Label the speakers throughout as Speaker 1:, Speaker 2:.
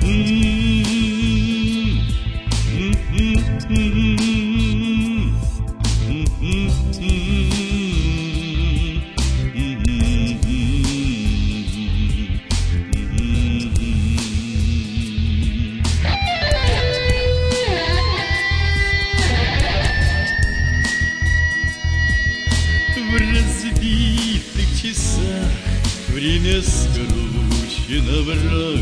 Speaker 1: В разбитых часах время скручено в рог,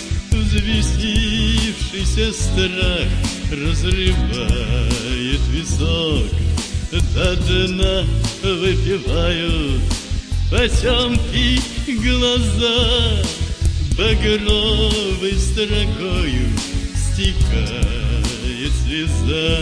Speaker 1: взвесившийся страх разрывает висок. До дна выпивают потемки глаза, багровой строкою стекает слеза.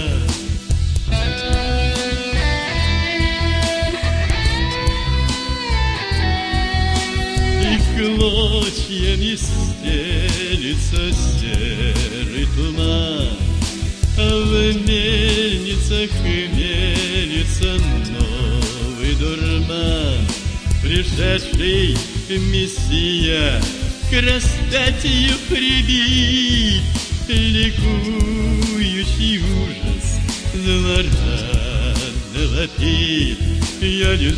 Speaker 1: Клочьями стелится серый туман, а в мельницах мельница новый дурман. Пришедший мессия к распятию прибит, ликующий ужас злорадно вопит. Я не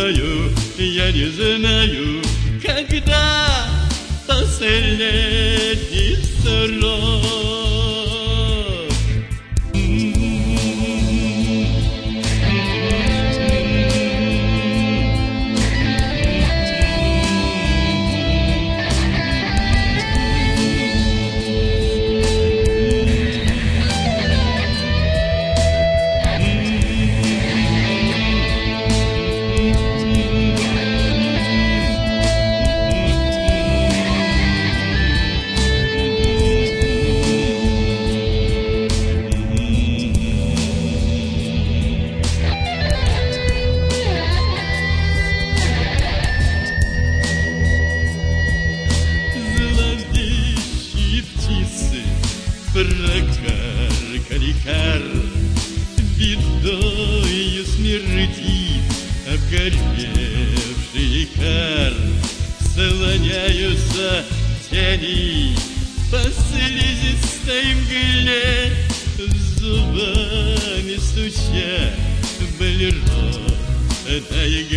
Speaker 1: знаю, когда последний срок. Прокаркали кар, бедою смердит обгоревший кар. Слоняются тени по слизистой мгле, зубами стуча болеро на игле.